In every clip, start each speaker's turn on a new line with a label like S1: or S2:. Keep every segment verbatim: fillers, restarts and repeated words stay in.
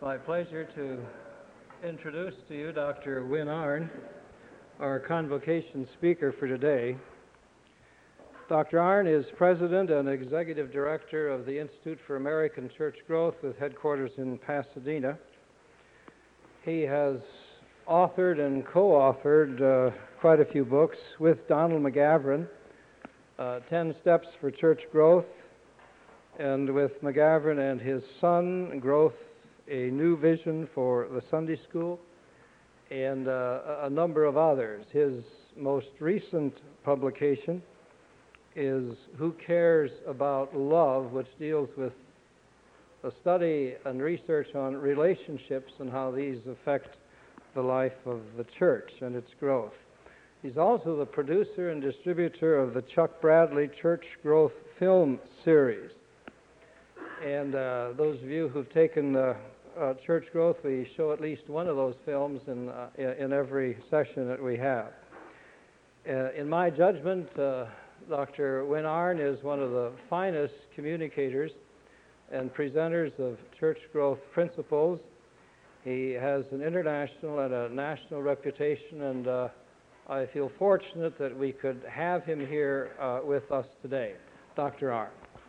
S1: my pleasure to introduce to you Doctor Win Arn, our convocation speaker for today. Doctor Arn is President and Executive Director of the Institute for American Church Growth with headquarters in Pasadena. He has authored and co-authored uh, quite a few books with Donald McGavran, uh, ten Steps for Church Growth, and with McGavran and his son, Growth, a New Vision for the Sunday School, and uh, a number of others. His most recent publication is Who Cares About Love, which deals with a study and research on relationships and how these affect the life of the church and its growth. He's also the producer and distributor of the Chuck Bradley Church Growth film series. And uh, those of you who've taken uh, uh, Church Growth, we show at least one of those films in, uh, in every session that we have. Uh, in my judgment, uh, Doctor Win Arn is one of the finest communicators and presenters of church growth principles. He has an international and a national reputation, and uh, I feel fortunate that we could have him here uh, with us today. Doctor Arn.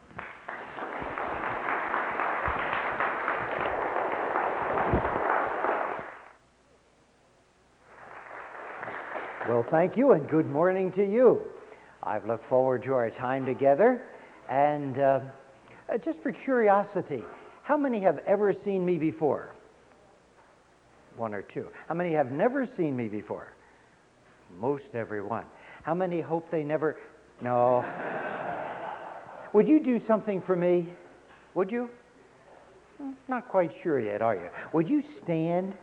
S2: Well, thank you, and good morning to you. I've looked forward to our time together, and uh, just for curiosity, how many have ever seen me before? One or two. How many have never seen me before? Most everyone. How many hope they never... No. Would you do something for me? Would you? Not quite sure yet, are you? Would you stand?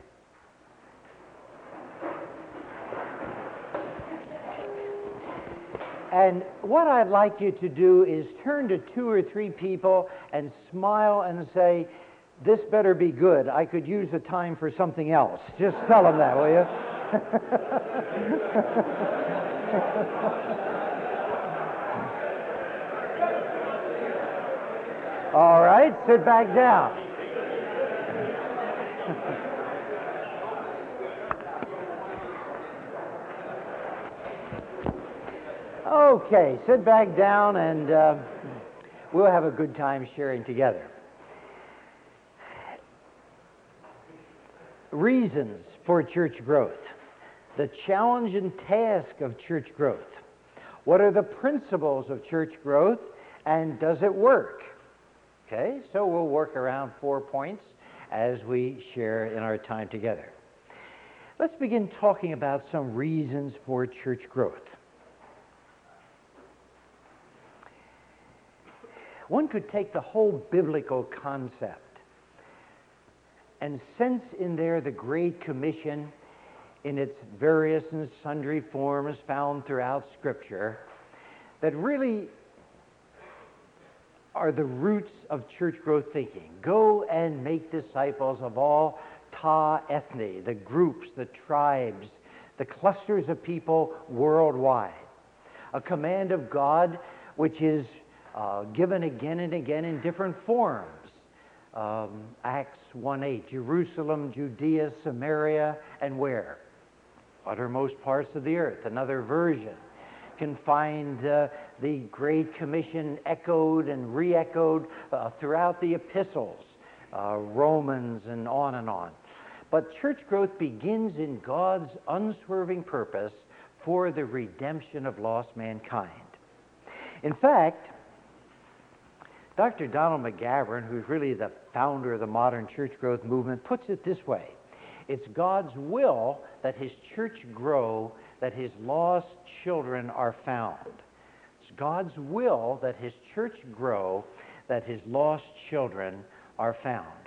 S2: And what I'd like you to do is turn to two or three people and smile and say, this better be good. I could use the time for something else. Just tell them that, will you? All right, sit back down. Okay, sit back down, and uh, we'll have a good time sharing together. Reasons for church growth. The challenge and task of church growth. What are the principles of church growth, and does it work? Okay, so we'll work around four points as we share in our time together. Let's begin talking about some reasons for church growth. One could take the whole biblical concept and sense in there the Great Commission in its various and sundry forms found throughout Scripture that really are the roots of church growth thinking. Go and make disciples of all ta ethne, the groups, the tribes, the clusters of people worldwide. A command of God which is Uh, given again and again in different forms. Um, Acts one eight, Jerusalem, Judea, Samaria, and where? Uttermost parts of the earth. Another version can find uh, the Great Commission echoed and re-echoed uh, throughout the epistles, uh, Romans, and on and on. But church growth begins in God's unswerving purpose for the redemption of lost mankind. In fact, Doctor Donald McGavran, who's really the founder of the modern church growth movement, puts it this way. It's God's will that his church grow, that his lost children are found. It's God's will that his church grow, that his lost children are found.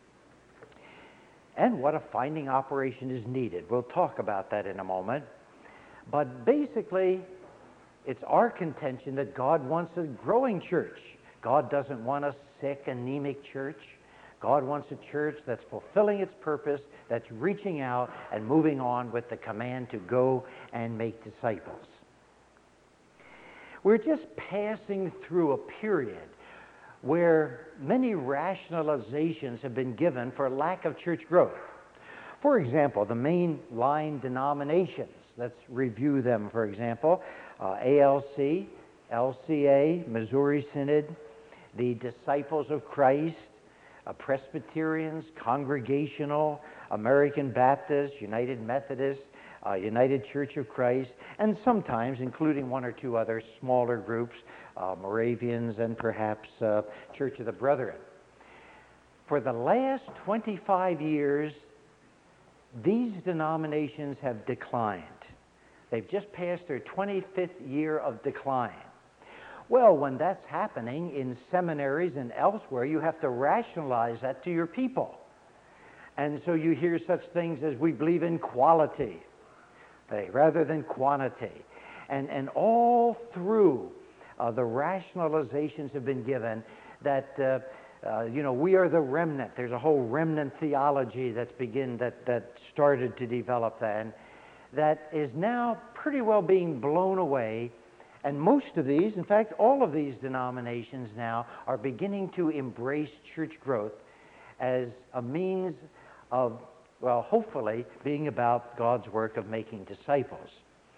S2: And what a finding operation is needed. We'll talk about that in a moment. But basically, it's our contention that God wants a growing church. God doesn't want a sick, anemic church. God wants a church that's fulfilling its purpose, that's reaching out and moving on with the command to go and make disciples. We're just passing through a period where many rationalizations have been given for lack of church growth. For example, the mainline denominations. Let's review them, for example. Uh, A L C, L C A, Missouri Synod, the Disciples of Christ, uh, Presbyterians, Congregational, American Baptist, United Methodist, uh, United Church of Christ, and sometimes, including one or two other smaller groups, uh, Moravians and perhaps uh, Church of the Brethren. For the last twenty-five years, these denominations have declined. They've just passed their twenty-fifth year of decline. Well, when that's happening in seminaries and elsewhere, you have to rationalize that to your people. And so you hear such things as, we believe in quality hey, rather than quantity. And, and all through uh, the rationalizations have been given that, uh, uh, you know, we are the remnant. There's a whole remnant theology that's begin, that, that started to develop then, that is now pretty well being blown away. And most of these, in fact, all of these denominations now are beginning to embrace church growth as a means of, well, hopefully being about God's work of making disciples.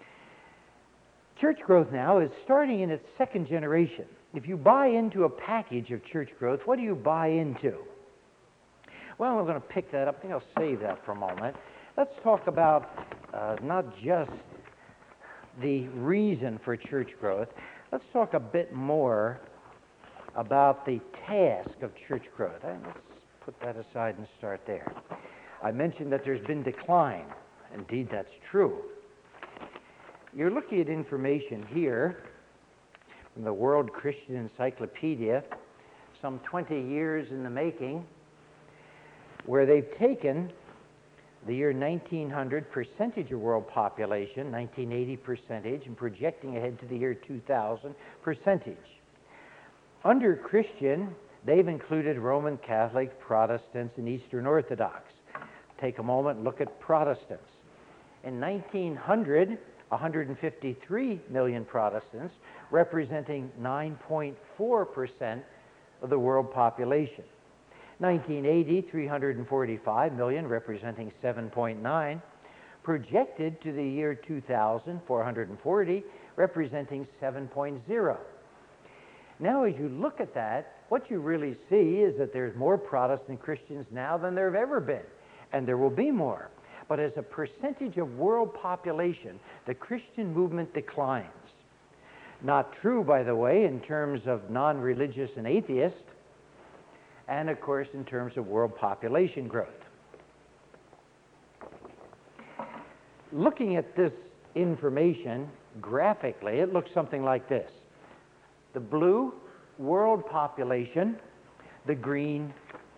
S2: Church growth now is starting in its second generation. If you buy into a package of church growth, what do you buy into? Well, we're going to pick that up. I think I'll save that for a moment. Let's talk about uh, not just the reason for church growth. Let's talk a bit more about the task of church growth. And let's put that aside and start there. I mentioned that there's been decline. Indeed, that's true. You're looking at information here from the World Christian Encyclopedia, some twenty years in the making, where they've taken the year nineteen hundred percentage of world population, nineteen eighty percentage, and projecting ahead to the year two thousand percentage. Under Christian, they've included Roman Catholic, Protestants, and Eastern Orthodox. Take a moment and look at Protestants. In nineteen hundred, one hundred fifty-three million Protestants, representing nine point four percent of the world population. nineteen eighty, three hundred forty-five million, representing seven point nine. Projected to the year two thousand, four hundred forty, representing seven point zero. Now, as you look at that, what you really see is that there's more Protestant Christians now than there have ever been, and there will be more. But as a percentage of world population, the Christian movement declines. Not true, by the way, in terms of non-religious and atheist, and of course in terms of world population growth. Looking at this information graphically, it looks something like this. The blue, world population, the green,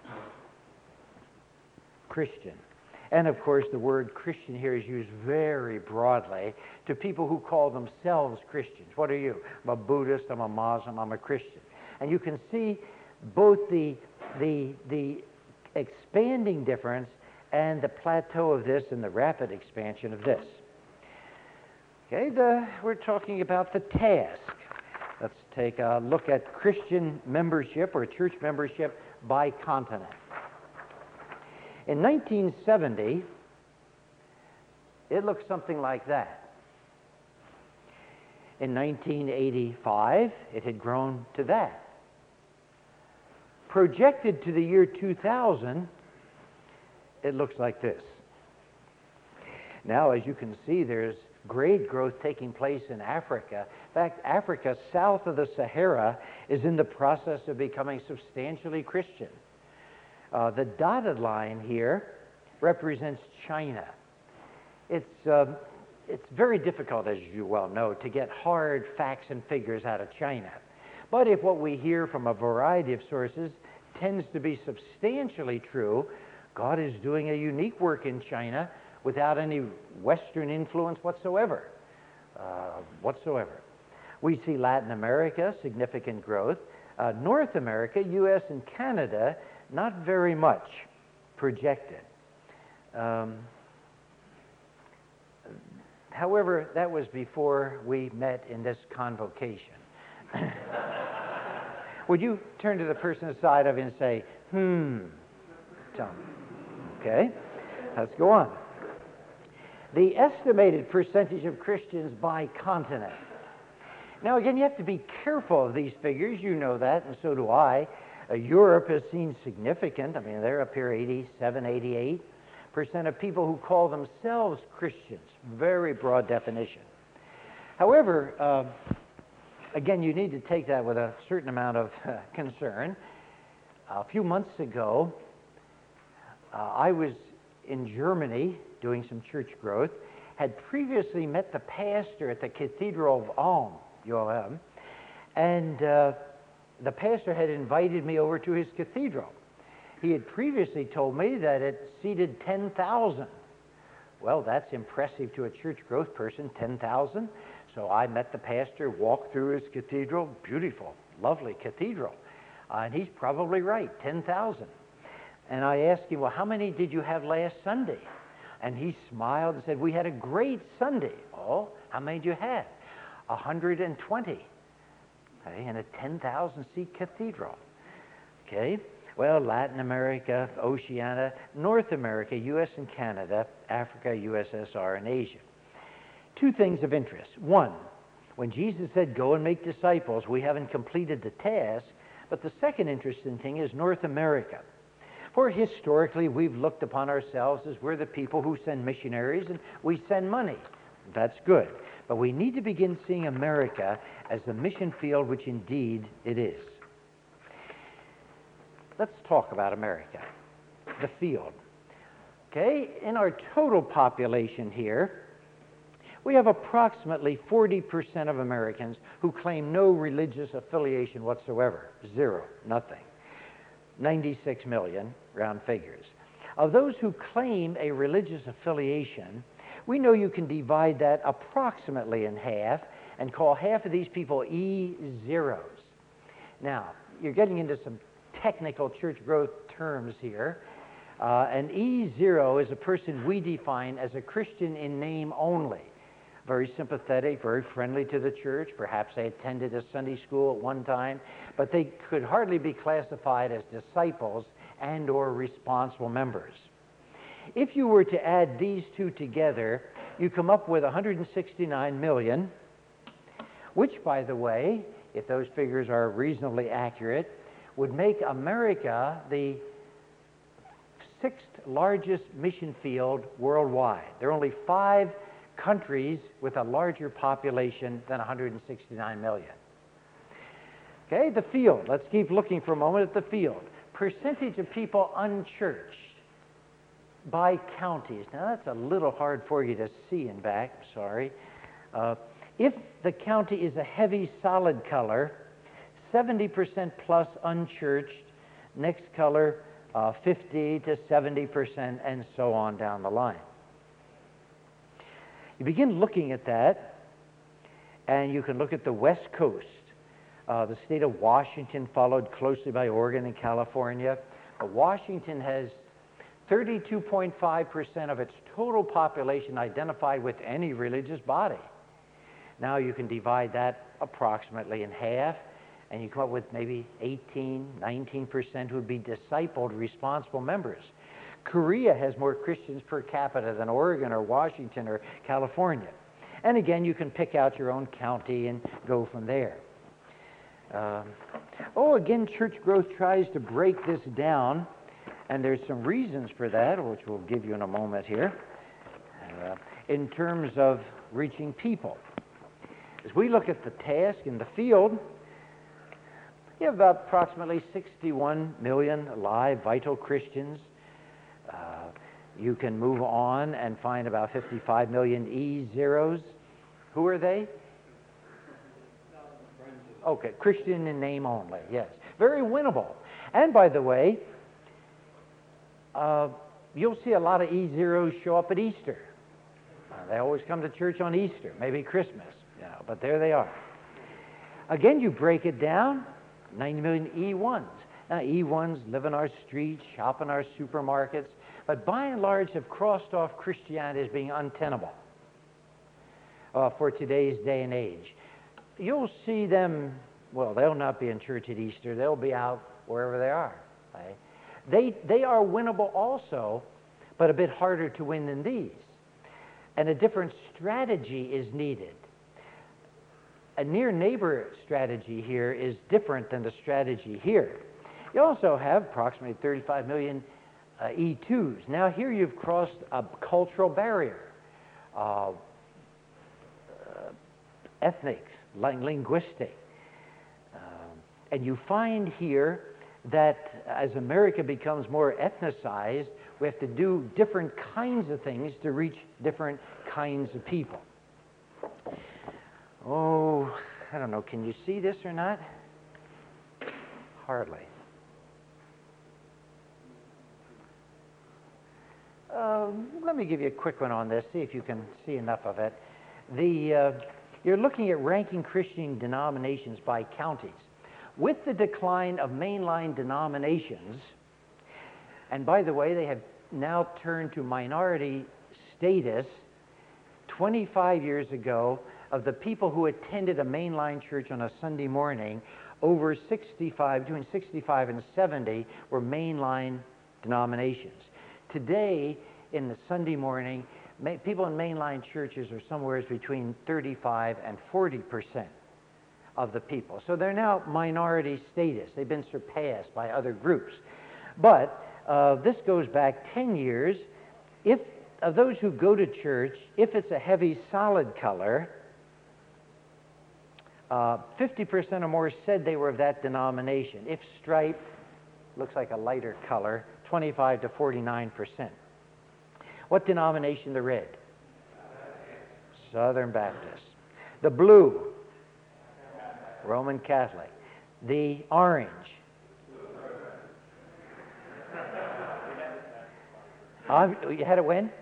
S2: Christian. And of course the word Christian here is used very broadly to people who call themselves Christians. What are you? I'm a Buddhist, I'm a Muslim, I'm a Christian. And you can see both the The, the expanding difference and the plateau of this and the rapid expansion of this. Okay, the, we're talking about the task. Let's take a look at Christian membership or church membership by continent. In nineteen seventy, it looked something like that. In nineteen eighty-five, it had grown to that. Projected to the year two thousand, it looks like this. Now, as you can see, there's great growth taking place in Africa. In fact, Africa south of the Sahara is in the process of becoming substantially Christian. Uh, the dotted line here represents China. It's, uh, it's very difficult, as you well know, to get hard facts and figures out of China. But if what we hear from a variety of sources tends to be substantially true, God is doing a unique work in China without any Western influence whatsoever. Uh, whatsoever. We see Latin America, significant growth. Uh, North America, U S and Canada, not very much projected. Um, however, that was before we met in this convocation. Would you turn to the person aside of you and say, hmm, tell me. Okay, let's go on. The estimated percentage of Christians by continent. Now, again, you have to be careful of these figures. You know that, and so do I. Uh, Europe has seen significant, I mean, they're up here eighty-seven, eighty-eight percent of people who call themselves Christians. Very broad definition. However, uh, again, you need to take that with a certain amount of uh, concern. A few months ago, uh, I was in Germany doing some church growth, had previously met the pastor at the Cathedral of Ulm, U L M, and uh, the pastor had invited me over to his cathedral. He had previously told me that it seated ten thousand. Well, that's impressive to a church growth person, ten thousand. So I met the pastor, walked through his cathedral, beautiful, lovely cathedral. Uh, and he's probably right, ten thousand. And I asked him, well, how many did you have last Sunday? And he smiled and said, we had a great Sunday. Oh, how many did you have? one hundred twenty. Okay, in a ten thousand seat cathedral. Okay, well, Latin America, Oceania, North America, U S and Canada, Africa, U S S R, and Asia. Two things of interest. One, when Jesus said, go and make disciples, we haven't completed the task, but the second interesting thing is North America. For historically, we've looked upon ourselves as we're the people who send missionaries and we send money. That's good. But we need to begin seeing America as the mission field which indeed it is. Let's talk about America, the field. Okay, in our total population here, we have approximately forty percent of Americans who claim no religious affiliation whatsoever. Zero, nothing. ninety-six million, round figures. Of those who claim a religious affiliation, we know you can divide that approximately in half and call half of these people E zeros. Now, you're getting into some technical church growth terms here. Uh, an E zero is a person we define as a Christian in name only. Very sympathetic, very friendly to the church. Perhaps they attended a Sunday school at one time, but they could hardly be classified as disciples and or responsible members. If you were to add these two together, you come up with one hundred sixty-nine million, which, by the way, if those figures are reasonably accurate, would make America the sixth largest mission field worldwide. There are only five countries with a larger population than one hundred sixty-nine million. Okay, the field. Let's keep looking for a moment at the field. Percentage of people unchurched by counties. Now, that's a little hard for you to see in back, sorry. Uh, if the county is a heavy solid color, seventy percent plus unchurched. Next color, uh, fifty to seventy percent, and so on down the line. You begin looking at that, and you can look at the West Coast. Uh, the state of Washington followed closely by Oregon and California. But Washington has thirty-two point five percent of its total population identified with any religious body. Now you can divide that approximately in half, and you come up with maybe eighteen, nineteen percent who would be discipled, responsible members. Korea has more Christians per capita than Oregon or Washington or California. And again, you can pick out your own county and go from there. Um, oh, again, church growth tries to break this down, and there's some reasons for that, which we'll give you in a moment here, uh, in terms of reaching people. As we look at the task in the field, you have about approximately sixty-one million alive, vital Christians. Uh, you can move on and find about fifty-five million E zeros. Who are they? Okay, Christian in name only, yes. Very winnable. And by the way, uh, you'll see a lot of E zeros show up at Easter. Uh, they always come to church on Easter, maybe Christmas, you know, but there they are. Again, you break it down, ninety million E ones. Now, E ones live in our streets, shop in our supermarkets, but by and large have crossed off Christianity as being untenable uh, for today's day and age. You'll see them well, they'll not be in church at Easter. They'll be out wherever they are. Right? They, they are winnable also, but a bit harder to win than these. And a different strategy is needed. A near neighbor strategy here is different than the strategy here. You also have approximately thirty-five million uh, E twos. Now here you've crossed a cultural barrier, uh, uh, ethnic, ling- linguistic. Um, and you find here that as America becomes more ethnicized, we have to do different kinds of things to reach different kinds of people. Oh, I don't know, can you see this or not? Hardly. Uh, let me give you a quick one on this, see if you can see enough of it. The, uh, you're looking at ranking Christian denominations by counties. With the decline of mainline denominations, and by the way, they have now turned to minority status. twenty-five years ago, of the people who attended a mainline church on a Sunday morning, over sixty-five, between sixty-five and seventy were mainline denominations. Today, in the Sunday morning, ma- people in mainline churches are somewhere between thirty-five and forty percent of the people. So they're now minority status. They've been surpassed by other groups. But uh, this goes back ten years. If of those who go to church, if it's a heavy solid color, uh, fifty percent or more said they were of that denomination. If stripe, looks like a lighter color, twenty-five to forty-nine percent. What denomination? The red? Southern Baptist. The blue? Roman Catholic. The orange? Um, you had it when?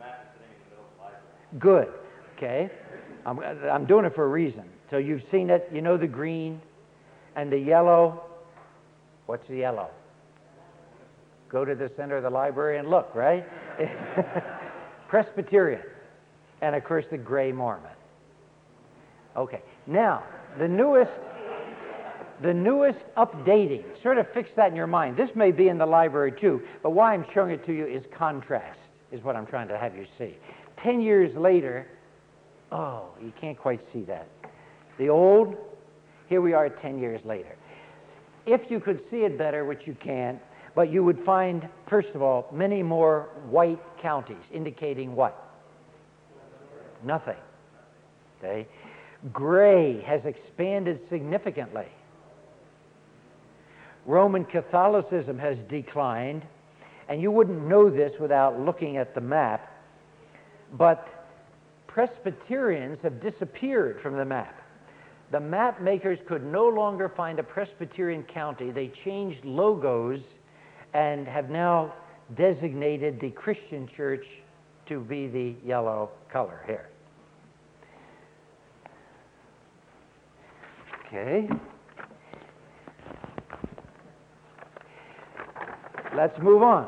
S2: Good. Okay. I'm, I'm doing it for a reason. So you've seen it. You know the green and the yellow. What's the yellow? Go to the center of the library and look, right? Presbyterian. And of course the gray Mormon. Okay. Now, the newest, the newest updating, sort of fix that in your mind. This may be in the library too, but why I'm showing it to you is contrast, is what I'm trying to have you see. Ten years later, oh, you can't quite see that. The old, here we are ten years later. If you could see it better, which you can't, but you would find, first of all, many more white counties, indicating what? Nothing. Okay? Gray has expanded significantly. Roman Catholicism has declined, and you wouldn't know this without looking at the map, but Presbyterians have disappeared from the map. The map makers could no longer find a Presbyterian county. They changed logos and have now designated the Christian church to be the yellow color here. Okay. Let's move on.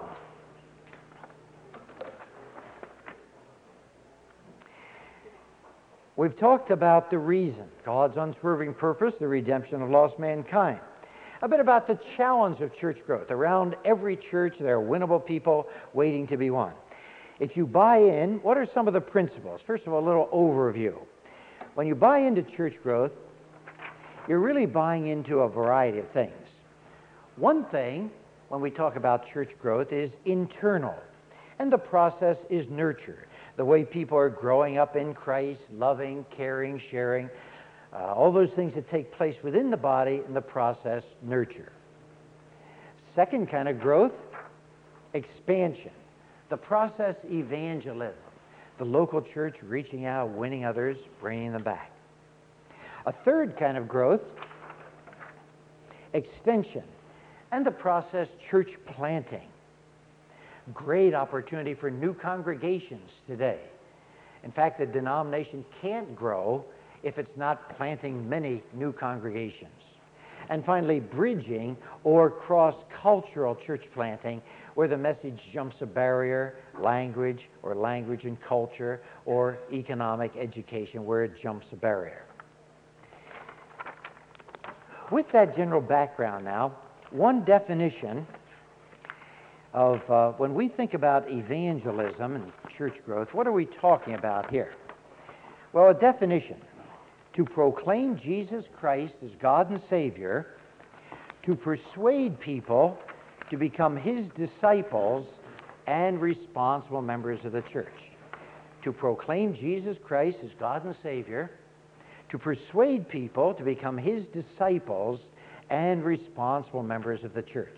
S2: We've talked about the reason, God's unswerving purpose, the redemption of lost mankind. A bit about the challenge of church growth. Around every church, there are winnable people waiting to be won. If you buy in, what are some of the principles? First of all, a little overview. When you buy into church growth, you're really buying into a variety of things. One thing, when we talk about church growth, is internal, and the process is nurture. The way people are growing up in Christ, loving, caring, sharing, uh, all those things that take place within the body and the process, nurture. Second kind of growth, expansion. The process, evangelism. The local church reaching out, winning others, bringing them back. A third kind of growth, extension. And the process, church planting. Great opportunity for new congregations today. In fact, the denomination can't grow if it's not planting many new congregations. And finally, bridging or cross-cultural church planting, where the message jumps a barrier, language or language and culture, or economic education, where it jumps a barrier. With that general background now, one definition of uh, when we think about evangelism and church growth, what are we talking about here? Well, a definition: to proclaim Jesus Christ as God and Savior, to persuade people to become His disciples and responsible members of the church. To proclaim Jesus Christ as God and Savior, to persuade people to become His disciples and responsible members of the church.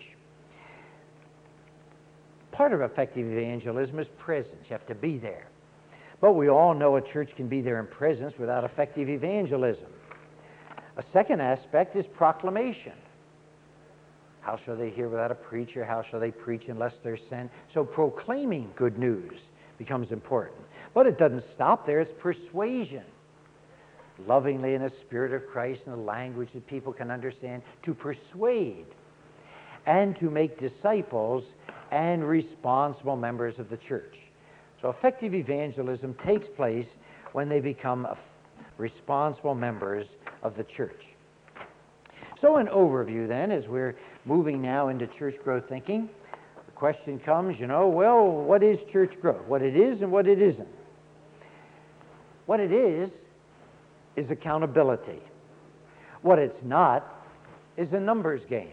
S2: Part of effective evangelism is presence. You have to be there. But we all know a church can be there in presence without effective evangelism. A second aspect is proclamation. How shall they hear without a preacher? How shall they preach unless they're sent? So proclaiming good news becomes important. But it doesn't stop there. It's persuasion. Lovingly in the Spirit of Christ in a language that people can understand, to persuade and to make disciples and responsible members of the church. So effective evangelism takes place when they become responsible members of the church. So an overview then, as we're moving now into church growth thinking, the question comes, you know, well, what is church growth? What it is and what it isn't. What it is is accountability. What it's not is a numbers game.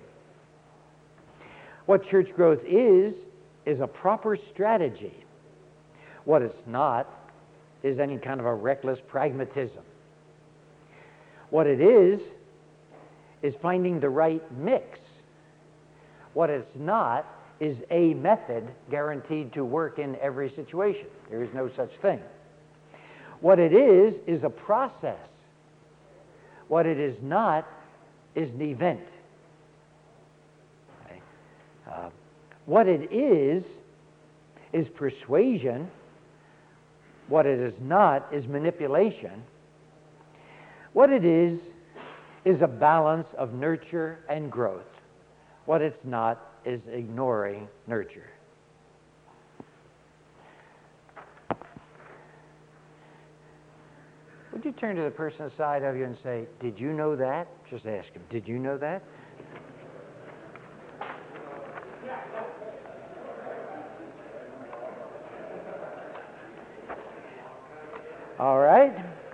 S2: What church growth is, is a proper strategy. What it's not is any kind of a reckless pragmatism. What it is, is finding the right mix. What it's not is a method guaranteed to work in every situation. There is no such thing. What it is, is a process. What it is not is an event. Okay. Uh, what it is, is persuasion. What it is not is manipulation. What it is, is a balance of nurture and growth. What it's not is ignoring nurture. Would you turn to the person beside of you and say, did you know that? Just ask him, did you know that? All right.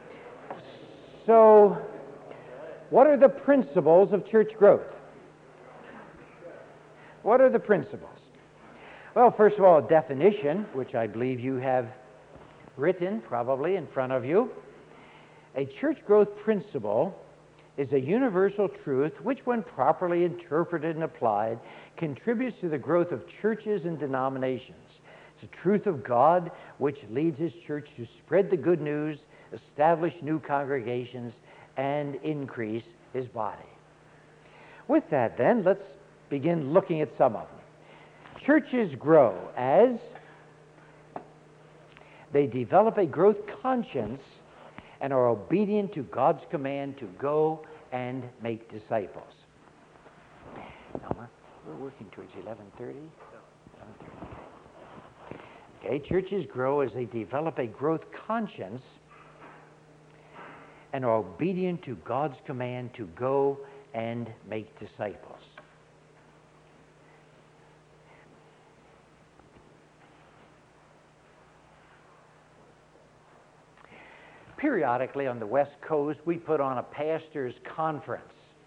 S2: So, what are the principles of church growth? What are the principles? Well, first of all, a definition, which I believe you have written probably in front of you. A church growth principle is a universal truth which, when properly interpreted and applied, contributes to the growth of churches and denominations. It's a truth of God which leads His church to spread the good news, establish new congregations, and increase His body. With that, then, let's begin looking at some of them. Churches grow as they develop a growth conscience and are obedient to God's command to go and make disciples. Now, we're working towards eleven thirty. eleven thirty. Okay, churches grow as they develop a growth conscience and are obedient to God's command to go and make disciples. Periodically on the West Coast, we put on a pastor's conference.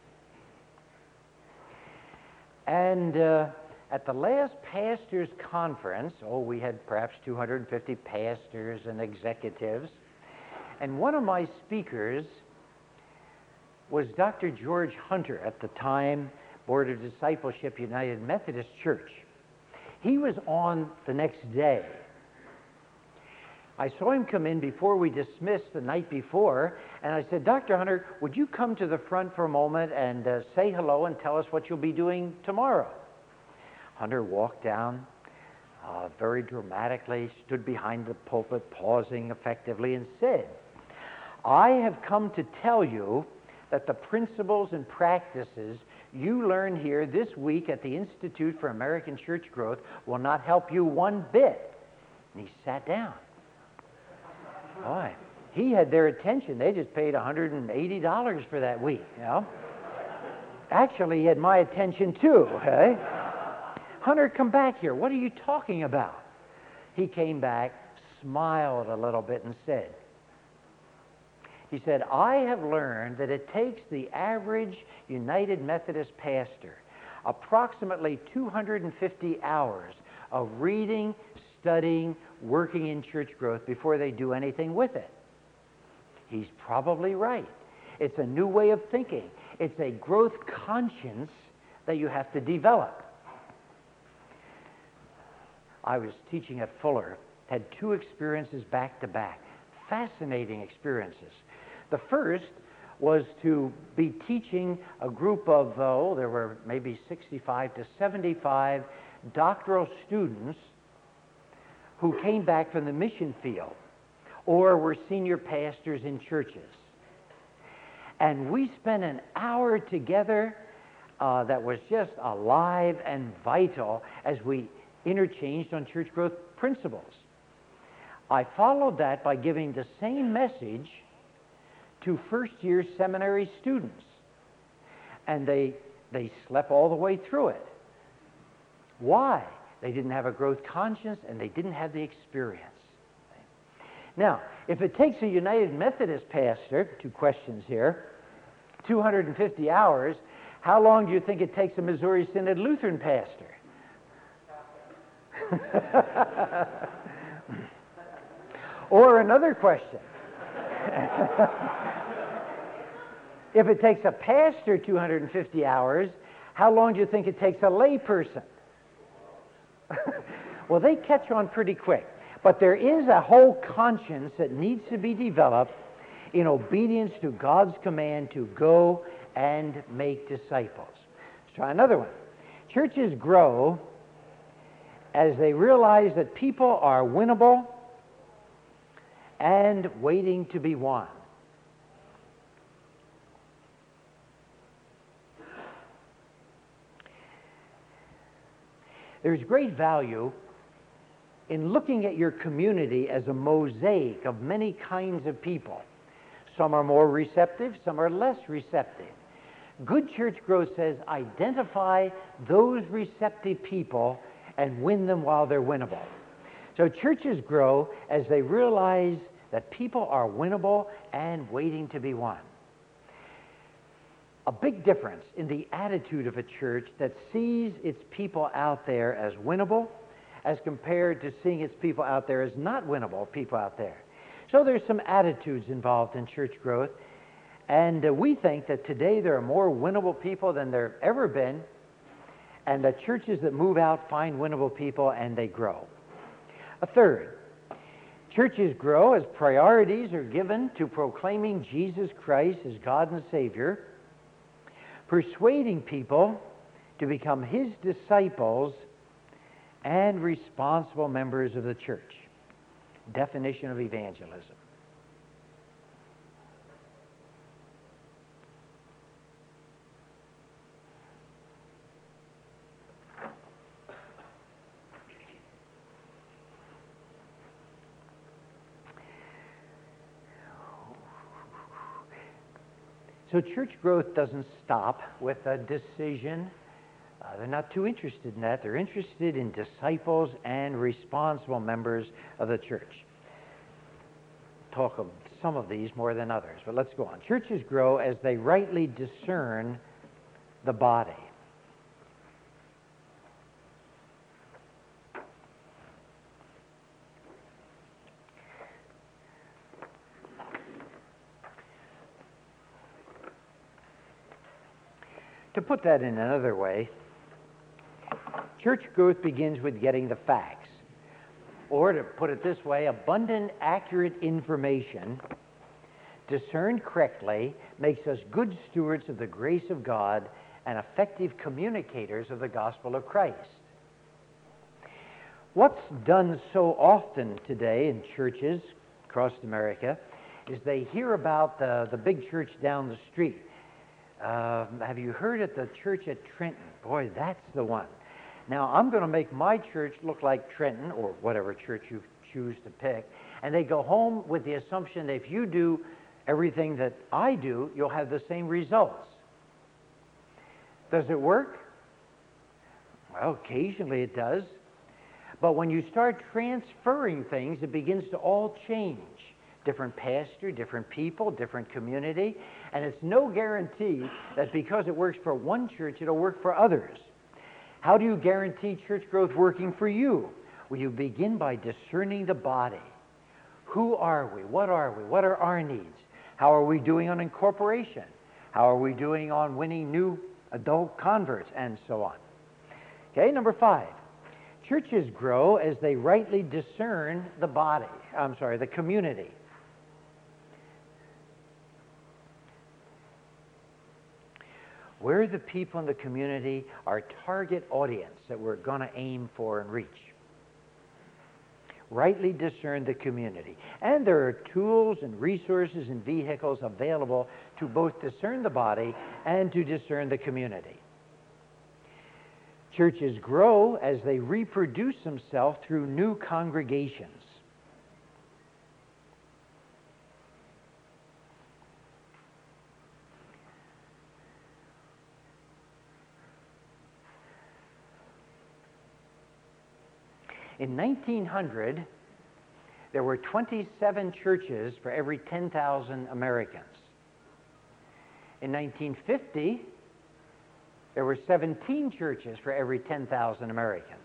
S2: And uh, at the last pastor's conference, oh, we had perhaps two hundred fifty pastors and executives. And one of my speakers was Doctor George Hunter, at the time Board of Discipleship, United Methodist Church. He was on the next day. I saw him come in before we dismissed the night before, and I said, Doctor Hunter, would you come to the front for a moment and uh, say hello and tell us what you'll be doing tomorrow? Hunter walked down uh, very dramatically, stood behind the pulpit, pausing effectively, and said, I have come to tell you that the principles and practices you learn here this week at the Institute for American Church Growth will not help you one bit. And he sat down. Boy, he had their attention. They just paid one hundred eighty dollars for that week, you know. Actually, he had my attention too, okay? Hunter, come back here. What are you talking about? He came back, smiled a little bit, and said, he said, I have learned that it takes the average United Methodist pastor approximately two hundred fifty hours of reading, studying, working in church growth before they do anything with it. He's probably right. It's a new way of thinking. It's a growth conscience that you have to develop. I was teaching at Fuller, had two experiences back to back, fascinating experiences. The first was to be teaching a group of, oh, there were maybe sixty-five to seventy-five doctoral students who came back from the mission field or were senior pastors in churches. And we spent an hour together uh, that was just alive and vital as we interchanged on church growth principles. I followed that by giving the same message to first-year seminary students. And they, they slept all the way through it. Why? They didn't have a growth conscience and they didn't have the experience. Now, if it takes a United Methodist pastor, two questions here, two hundred fifty hours, how long do you think it takes a Missouri Synod Lutheran pastor? Or another question. If it takes a pastor two hundred fifty hours, how long do you think it takes a lay person? Well, they catch on pretty quick. But there is a whole conscience that needs to be developed in obedience to God's command to go and make disciples. Let's try another one. Churches grow as they realize that people are winnable and waiting to be won. There's great value in looking at your community as a mosaic of many kinds of people. Some are more receptive, some are less receptive. Good church growth says identify those receptive people and win them while they're winnable. So churches grow as they realize that people are winnable and waiting to be won. A big difference in the attitude of a church that sees its people out there as winnable as compared to seeing its people out there as not winnable people out there. So there's some attitudes involved in church growth, and uh, we think that today there are more winnable people than there have ever been, and that churches that move out find winnable people and they grow. A third, churches grow as priorities are given to proclaiming Jesus Christ as God and Savior, persuading people to become His disciples and responsible members of the church. Definition of evangelism. So church growth doesn't stop with a decision. Uh, they're not too interested in that. They're interested in disciples and responsible members of the church. Talk of some of these more than others, but let's go on. Churches grow as they rightly discern the body. To put that in another way, church growth begins with getting the facts. Or to put it this way, abundant, accurate information, discerned correctly, makes us good stewards of the grace of God and effective communicators of the gospel of Christ. What's done so often today in churches across America is they hear about the, the big church down the street. Uh, have you heard at the church at Trenton? Boy, that's the one. Now, I'm going to make my church look like Trenton, or whatever church you choose to pick, and they go home with the assumption that if you do everything that I do, you'll have the same results. Does it work? Well, occasionally it does. But when you start transferring things, it begins to all change. Different pastor, different people, different community. And it's no guarantee that because it works for one church, it'll work for others. How do you guarantee church growth working for you? Well, you begin by discerning the body. Who are we? What are we? What are our needs? How are we doing on incorporation? How are we doing on winning new adult converts? And so on. Okay, number five. Churches grow as they rightly discern the body. I'm sorry, the community. Where the people in the community are target audience that we're going to aim for and reach. Rightly discern the community. And there are tools and resources and vehicles available to both discern the body and to discern the community. Churches grow as they reproduce themselves through new congregations. In nineteen hundred, there were twenty-seven churches for every ten thousand Americans. In nineteen fifty, there were seventeen churches for every ten thousand Americans.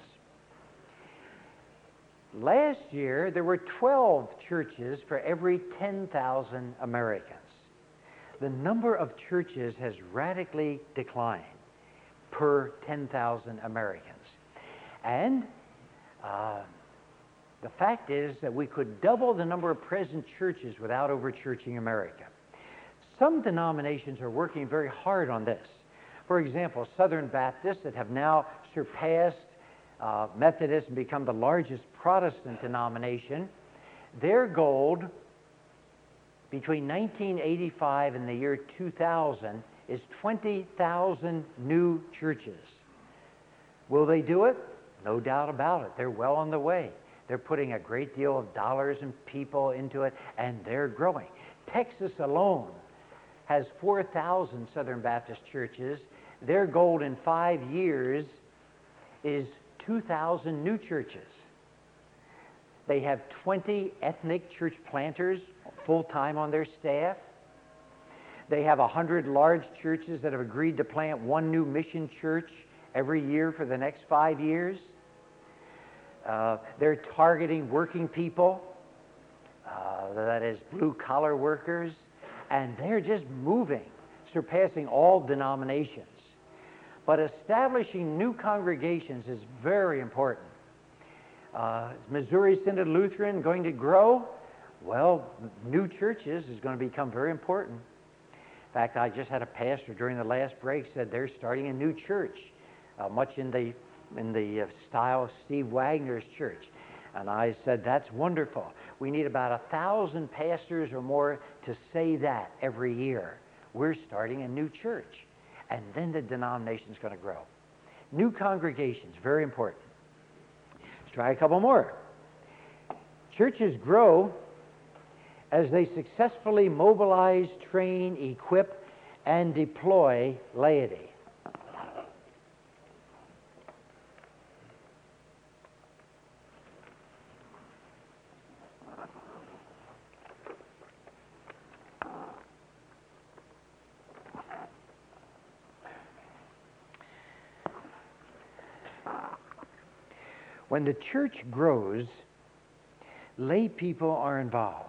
S2: Last year, there were twelve churches for every ten thousand Americans. The number of churches has radically declined per ten thousand Americans. And uh, the fact is that we could double the number of present churches without overchurching America. Some denominations are working very hard on this. For example, Southern Baptists that have now surpassed uh, Methodists and become the largest Protestant denomination, their goal between nineteen eighty-five and the year two thousand is twenty thousand new churches. Will they do it? No doubt about it. They're well on the way. They're putting a great deal of dollars and people into it, and they're growing. Texas alone has four thousand Southern Baptist churches. Their goal in five years is two thousand new churches. They have twenty ethnic church planters full-time on their staff. They have one hundred large churches that have agreed to plant one new mission church every year for the next five years. Uh, they're targeting working people, uh, that is blue-collar workers, and they're just moving, surpassing all denominations. But establishing new congregations is very important. Uh, is Missouri Synod Lutheran going to grow? Well, new churches is going to become very important. In fact, I just had a pastor during the last break said they're starting a new church, uh, much in the in the uh, style of Steve Wagner's church. And I said, that's wonderful. We need about a thousand pastors or more to say that every year. We're starting a new church. And then the denomination's going to grow. New congregations, very important. Let's try a couple more. Churches grow as they successfully mobilize, train, equip, and deploy laity. When the church grows, lay people are involved.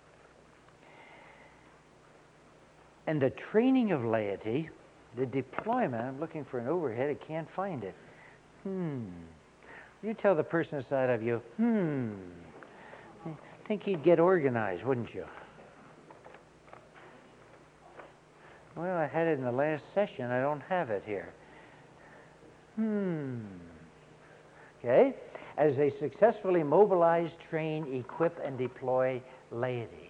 S2: And the training of laity, the deployment, I'm looking for an overhead, I can't find it. Hmm. You tell the person aside of you, hmm. I think he'd get organized, wouldn't you? Well, I had it in the last session. I don't have it here. Hmm. Okay? As they successfully mobilize, train, equip, and deploy laity.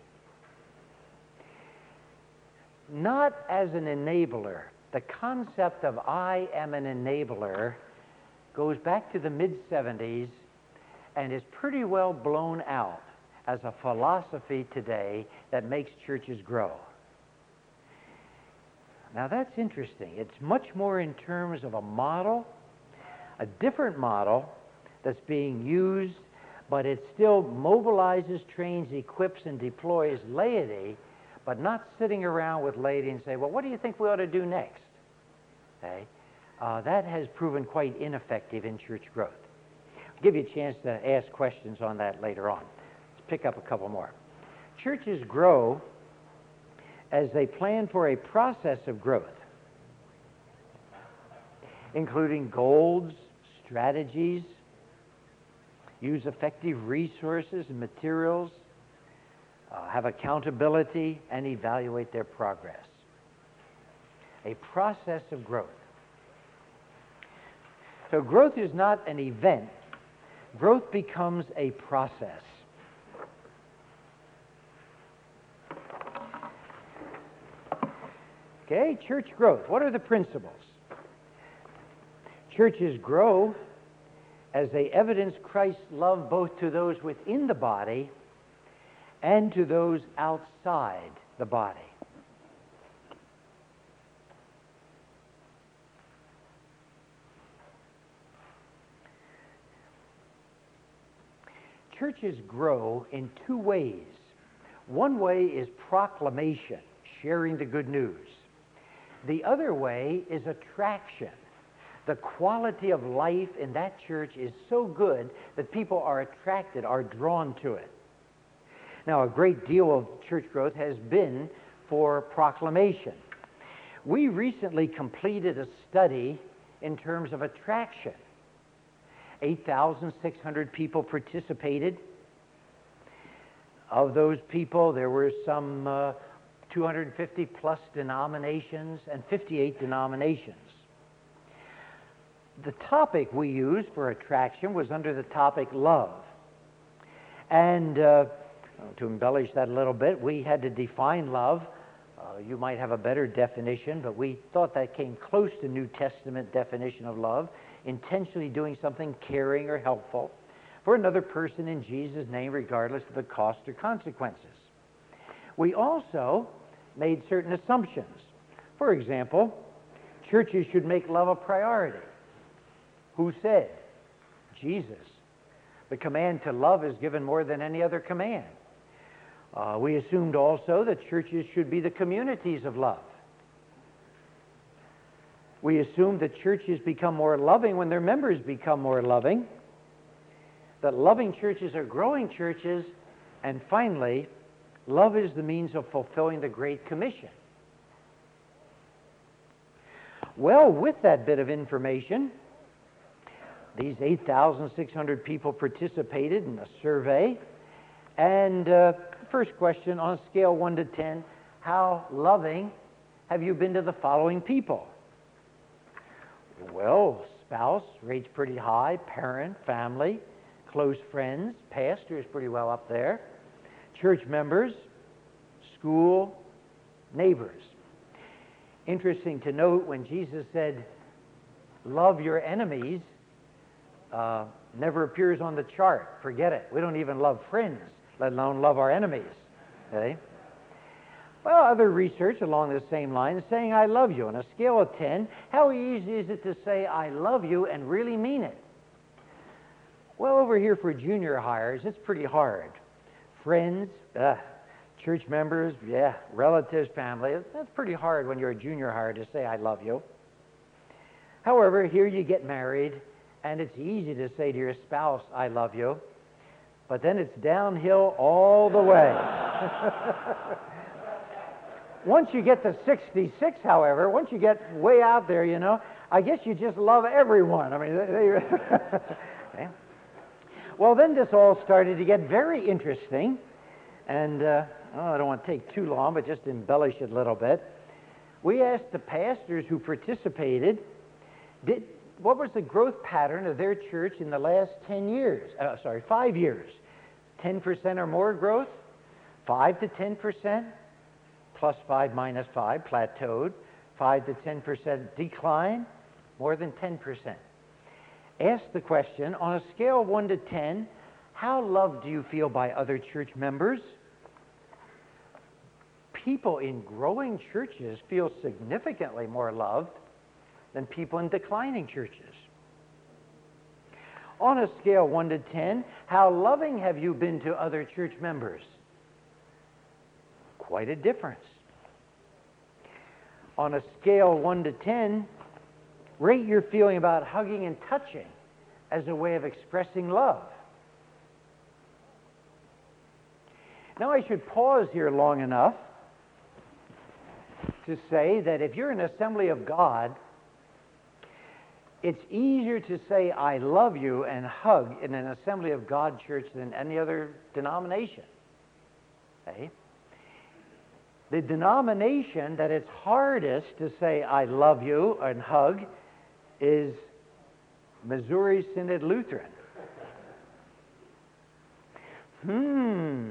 S2: Not as an enabler. The concept of I am an enabler goes back to the mid seventies and is pretty well blown out as a philosophy today that makes churches grow. Now that's interesting. It's much more in terms of a model, a different model that's being used, but it still mobilizes, trains, equips, and deploys laity, but not sitting around with laity and say, well, what do you think we ought to do next? Okay? Uh, that has proven quite ineffective in church growth. I'll give you a chance to ask questions on that later on. Let's pick up a couple more. Churches grow as they plan for a process of growth, including goals, strategies, use effective resources and materials, uh, have accountability, and evaluate their progress. A process of growth. So growth is not an event. Growth becomes a process. Okay, church growth. What are the principles? Churches grow as they evidence Christ's love both to those within the body and to those outside the body. Churches grow in two ways. One way is proclamation, sharing the good news. The other way is attraction. The quality of life in that church is so good that people are attracted, are drawn to it. Now, a great deal of church growth has been for proclamation. We recently completed a study in terms of attraction. eight thousand six hundred people participated. Of those people, there were some uh, two hundred fifty plus denominations and fifty-eight denominations. The topic we used for attraction was under the topic love. And uh, to embellish that a little bit, we had to define love. Uh, you might have a better definition, but we thought that came close to New Testament definition of love. Intentionally doing something caring or helpful for another person in Jesus' name, regardless of the cost or consequences. We also made certain assumptions. For example, churches should make love a priority. Who said? Jesus. The command to love is given more than any other command. Uh, we assumed also that churches should be the communities of love. We assume that churches become more loving when their members become more loving, that loving churches are growing churches, and finally, love is the means of fulfilling the Great Commission. Well, with that bit of information, these eight thousand six hundred people participated in a survey, and uh, first question, on a scale one to ten, how loving have you been to the following people? Well, spouse rates pretty high, parent, family, close friends, pastor is pretty well up there, church members, school, neighbors. Interesting to note when Jesus said, love your enemies, uh, never appears on the chart. Forget it. We don't even love friends, let alone love our enemies. Okay? Well, other research along the same line is saying, I love you. On a scale of ten, how easy is it to say, I love you, and really mean it? Well, over here for junior hires, it's pretty hard. Friends, uh, church members, yeah, relatives, family, that's pretty hard when you're a junior hire to say, I love you. However, here you get married, and it's easy to say to your spouse, I love you. But then it's downhill all the way. Once you get to sixty-six, however, once you get way out there, you know, I guess you just love everyone. I mean, they, they okay. Well, then this all started to get very interesting, and uh, oh, I don't want to take too long, but just embellish it a little bit. We asked the pastors who participated, did, what was the growth pattern of their church in the last ten years? Uh, sorry, five years. ten percent or more growth? five to ten percent? Plus five minus five, plateaued. five to ten percent decline? More than ten percent. Ask the question, on a scale of one to ten, how loved do you feel by other church members? people in growing churches feel significantly more loved than people in declining churches. On a scale one to ten, how loving have you been to other church members? Quite a difference. On a scale one to ten, rate your feeling about hugging and touching as a way of expressing love. Now I should pause here long enough to say that if you're an Assembly of God, it's easier to say I love you and hug in an Assembly of God church than any other denomination. Okay? The denomination that it's hardest to say I love you and hug is Missouri Synod Lutheran. Hmm.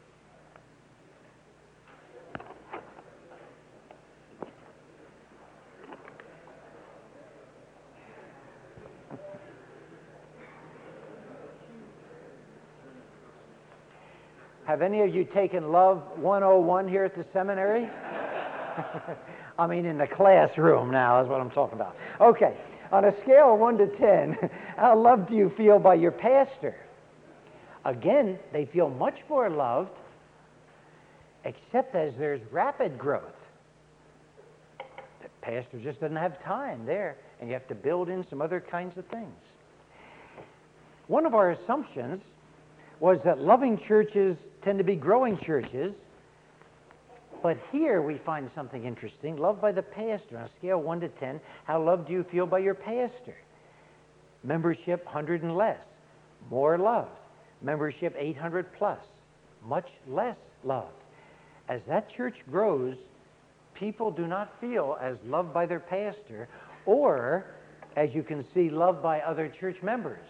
S2: Have any of you taken Love one oh one here at the seminary? I mean, in the classroom now is what I'm talking about. Okay, on a scale of one to ten, how loved do you feel by your pastor? Again, they feel much more loved, except as there's rapid growth. The pastor just doesn't have time there, and you have to build in some other kinds of things. One of our assumptions was that loving churches tend to be growing churches, but here we find something interesting. Loved by the pastor. On a scale of one to ten, how loved do you feel by your pastor? Membership, one hundred and less. More loved. Membership, eight hundred plus. Much less loved. As that church grows, people do not feel as loved by their pastor, or, as you can see, loved by other church members.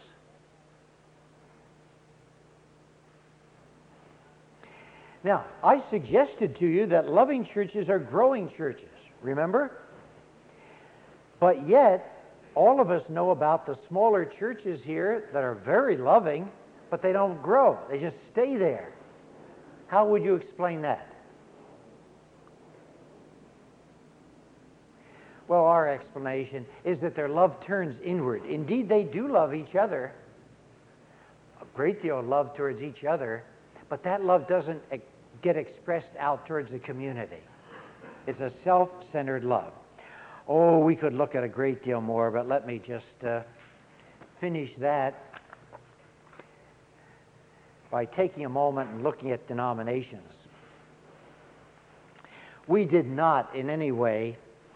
S2: Now, I suggested to you that loving churches are growing churches, remember? But yet, all of us know about the smaller churches here that are very loving, but they don't grow. They just stay there. How would you explain that? Well, our explanation is that their love turns inward. Indeed, they do love each other, a great deal of love towards each other, but that love doesn't get expressed out towards the community. It's a self-centered love. Oh, we could look at a great deal more, but let me just uh, finish that by taking a moment and looking at denominations. We did not in any way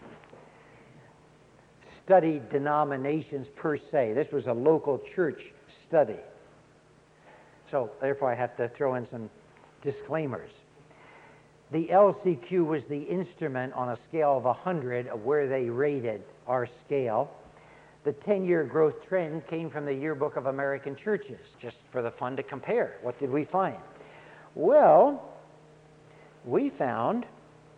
S2: study denominations per se. This was a local church study. So therefore I have to throw in some disclaimers. The L C Q was the instrument on a scale of one hundred of where they rated our scale. The ten-year growth trend came from the Yearbook of American Churches, just for the fun to compare. What did we find? Well, we found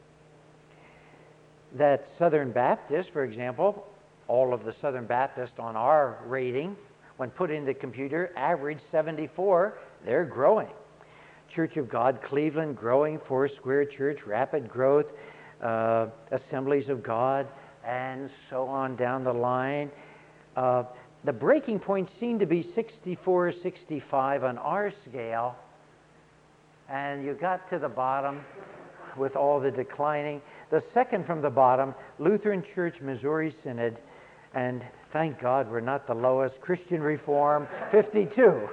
S2: that Southern Baptists, for example, all of the Southern Baptists on our rating, when put in the computer, average seventy-four. They're growing. Church of God, Cleveland, growing. Foursquare Church, rapid growth. Uh, Assemblies of God, and so on down the line. Uh, the breaking point seemed to be sixty-four, sixty-five on our scale, and you got to the bottom with all the declining. The second from the bottom, Lutheran Church, Missouri Synod, and thank God we're not the lowest, Christian Reform, fifty-two.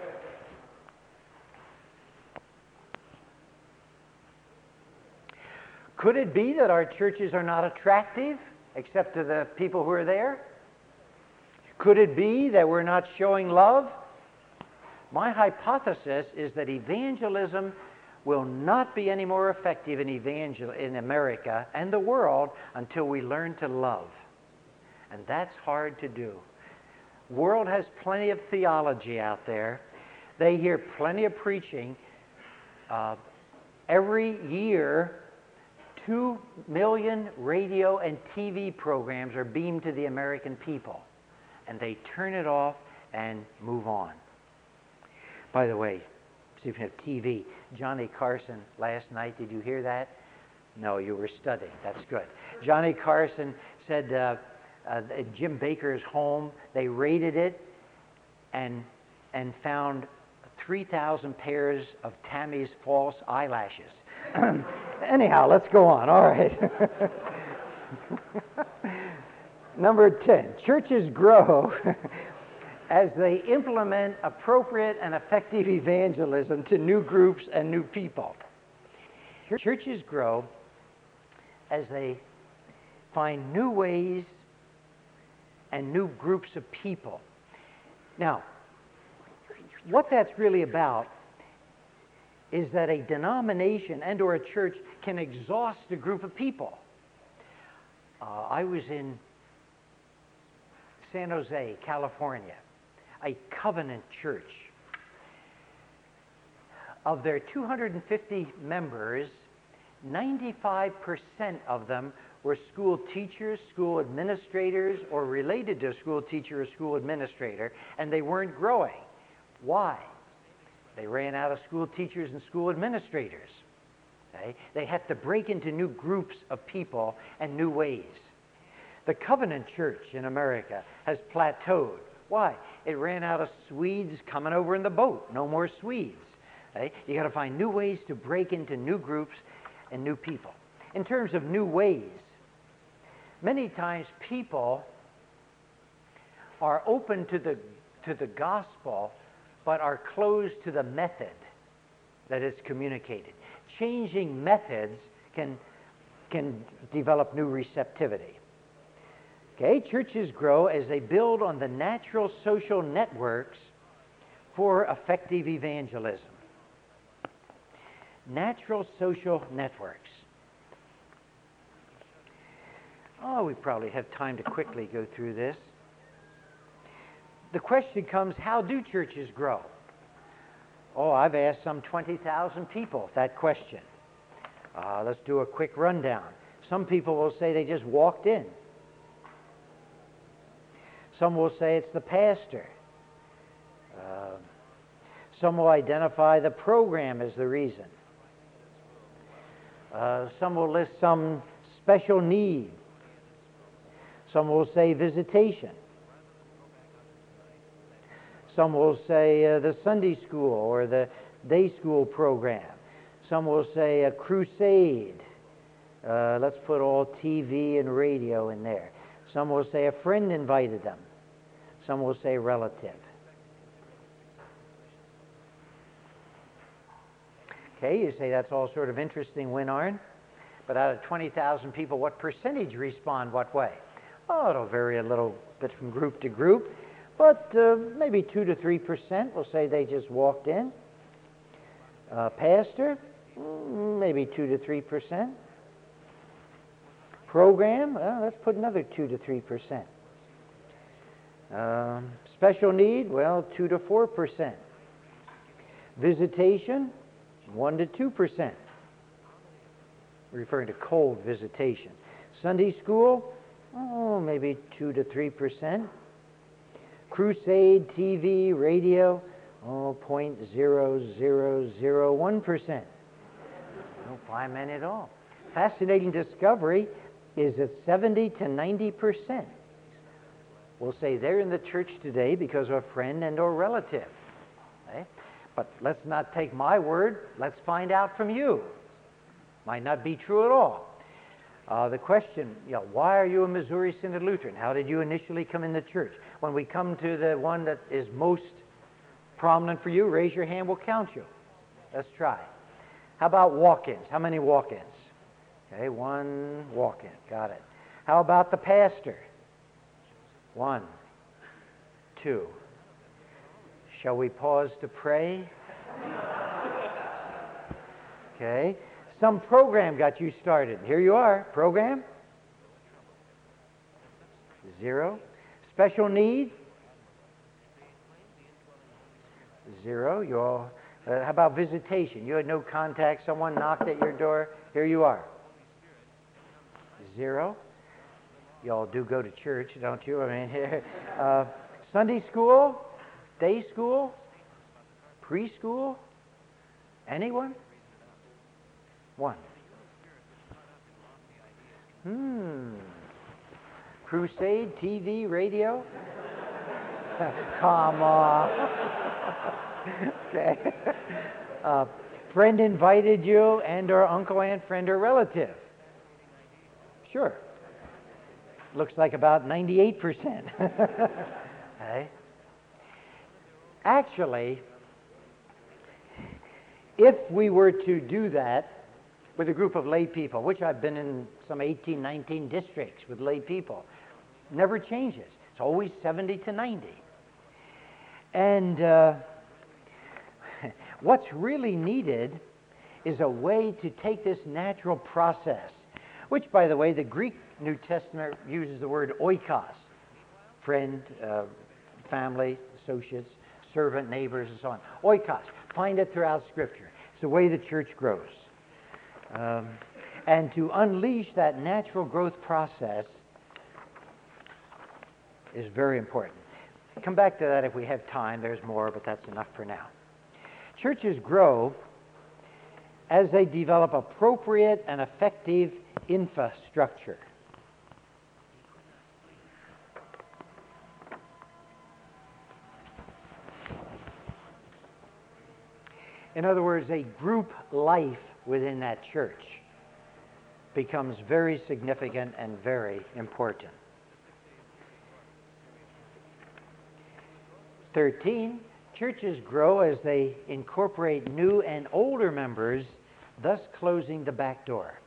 S2: Could it be that our churches are not attractive, except to the people who are there? Could it be that we're not showing love? My hypothesis is that evangelism will not be any more effective in evangel in America and the world until we learn to love. And that's hard to do. The world has plenty of theology out there. They hear plenty of preaching. Uh, every year, two million radio and T V programs are beamed to the American people. And they turn it off and move on. By the way, see if you have T V. Johnny Carson last night, did you hear that? No, you were studying. That's good. Johnny Carson said uh, uh, at Jim Bakker's home, they raided it and and found three thousand pairs of Tammy's false eyelashes. Anyhow, let's go on. All right. Number ten, churches grow as they implement appropriate and effective evangelism to new groups and new people. Churches grow as they find new ways and new groups of people. Now, what that's really about is that a denomination and or a church can exhaust a group of people. Uh, I was in San Jose, California, a covenant church. Of their two hundred fifty members, ninety-five percent of them were school teachers, school administrators, or related to a school teacher or school administrator, and they weren't growing. Why? They ran out of school teachers and school administrators. Okay? They had to break into new groups of people and new ways. The Covenant Church in America has plateaued. Why? It ran out of Swedes coming over in the boat. No more Swedes. Okay? You got to find new ways to break into new groups and new people. In terms of new ways, many times people are open to the to the gospel, but are closed to the method that is communicated. Changing methods can can develop new receptivity. Okay, churches grow as they build on the natural social networks for effective evangelism. Natural social networks. Oh, we probably have time to quickly go through this. The question comes, how do churches grow? Oh, I've asked some twenty thousand people that question. Uh, let's do a quick rundown. Some people will say they just walked in. Some will say it's the pastor. Uh, some will identify the program as the reason. Uh, some will list some special need. Some will say visitation. Some will say uh, the Sunday school or the day school program. Some will say a crusade. Uh, let's put all T V and radio in there. Some will say a friend invited them. Some will say relative. Okay, you say that's all sort of interesting, Winarn. But out of twenty thousand people, what percentage respond what way? Oh, it'll vary a little bit from group to group. But uh, maybe two to three percent will say they just walked in. Uh, pastor, maybe two to three percent. Program, well, let's put another two to three percent. Um, special need, well, two to four percent. Visitation, one to two percent. Referring to cold visitation. Sunday school, oh, maybe two to three percent. Crusade, T V, radio, oh, point zero zero zero one percent. Don't find many at all. Fascinating discovery is that seventy to ninety percent will say they're in the church today because of a friend and or relative. Okay? But let's not take my word. Let's find out from you. Might not be true at all. Uh, the question, you know, why are you a Missouri Synod Lutheran? How did you initially come in the church? When we come to the one that is most prominent for you, raise your hand, we'll count you. Let's try. How about walk-ins? How many walk-ins? Okay, one walk-in. Got it. How about the pastor? One, two. Shall we pause to pray? Okay. Some program got you started. Here you are. Program? Zero. Special need? Zero. You all. Uh, how about visitation? You had no contact. Someone knocked at your door. Here you are. Zero. You all do go to church, don't you? I mean, uh, Sunday school, day school, preschool. Anyone? One. Hmm. Crusade, T V, radio? Come on. Okay. Uh, friend invited you, and or uncle, aunt, friend, or relative? Sure. Looks like about ninety-eight percent. Okay. Actually, if we were to do that with a group of lay people, which I've been in some eighteen, nineteen districts with lay people, never changes. It's always seventy to ninety. And uh, what's really needed is a way to take this natural process, which, by the way, the Greek New Testament uses the word oikos, friend, uh, family, associates, servant, neighbors, and so on. Oikos. Find it throughout Scripture. It's the way the church grows. Um, and to unleash that natural growth process is very important. Come back to that if we have time. There's more, but that's enough for now. Churches grow as they develop appropriate and effective infrastructure. In other words, a group life within that church becomes very significant and very important. thirteen, churches grow as they incorporate new and older members, thus closing the back door.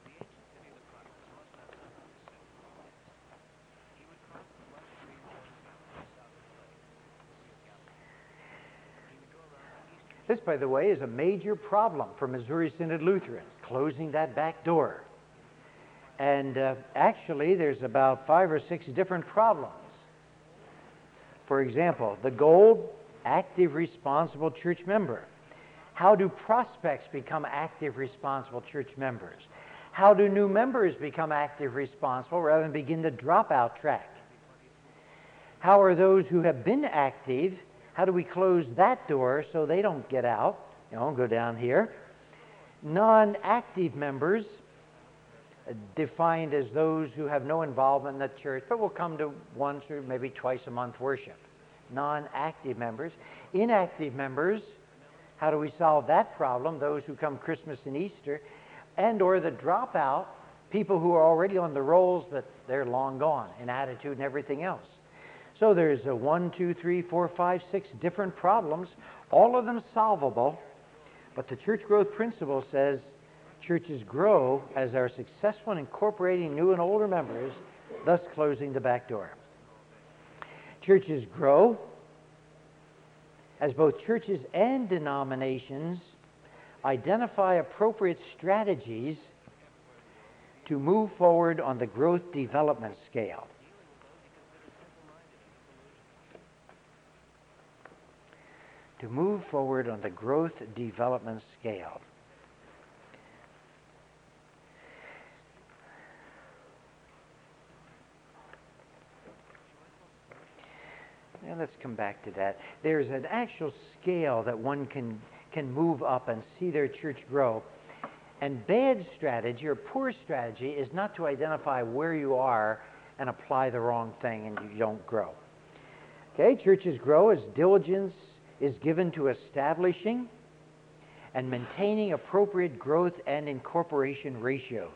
S2: This, by the way, is a major problem for Missouri Synod Lutherans, closing that back door. And uh, actually, there's about five or six different problems. For example, the gold, active, responsible church member. How do prospects become active, responsible church members? How do new members become active, responsible, rather than begin the dropout track? How are those who have been active, how do we close that door so they don't get out, you know, go down here? Non-active members, uh, defined as those who have no involvement in the church, but will come to once or maybe twice a month worship. Non-active members. Inactive members, how do we solve that problem? Those who come Christmas and Easter, and or the dropout, people who are already on the rolls, but they're long gone in attitude and everything else. So there's a one, two, three, four, five, six different problems, all of them solvable, but the church growth principle says churches grow as they are successful in incorporating new and older members, thus closing the back door. Churches grow as both churches and denominations identify appropriate strategies to move forward on the growth development scale. To move forward on the growth development scale. Now let's come back to that. There's an actual scale that one can, can move up and see their church grow. And bad strategy or poor strategy is not to identify where you are and apply the wrong thing and you don't grow. Okay, churches grow as diligence is given to establishing and maintaining appropriate growth and incorporation ratios.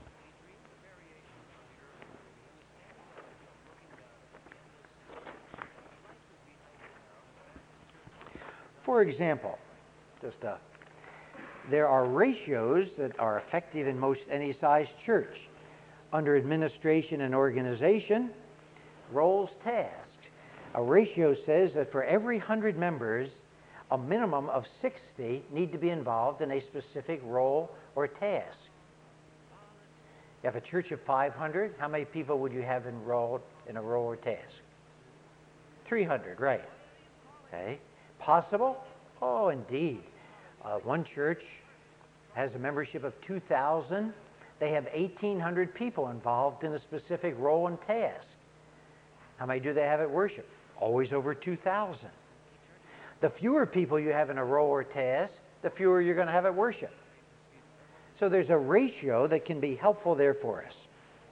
S2: For example, just uh, there are ratios that are effective in most any size church. Under administration and organization, roles, tasks. A ratio says that for every one hundred members, a minimum of sixty need to be involved in a specific role or task. You have a church of five hundred, how many people would you have enrolled in a role or task? three hundred, right. Okay. Possible? Oh, indeed. Uh, one church has a membership of two thousand. They have eighteen hundred people involved in a specific role and task. How many do they have at worship? Always over two thousand. The fewer people you have in a role or task, the fewer you're going to have at worship. So there's a ratio that can be helpful there for us.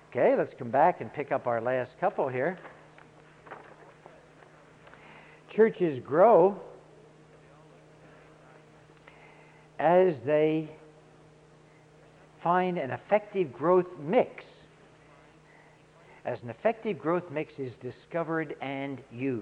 S2: Okay, let's come back and pick up our last couple here. Churches grow as they find an effective growth mix. As an effective growth mix is discovered and used.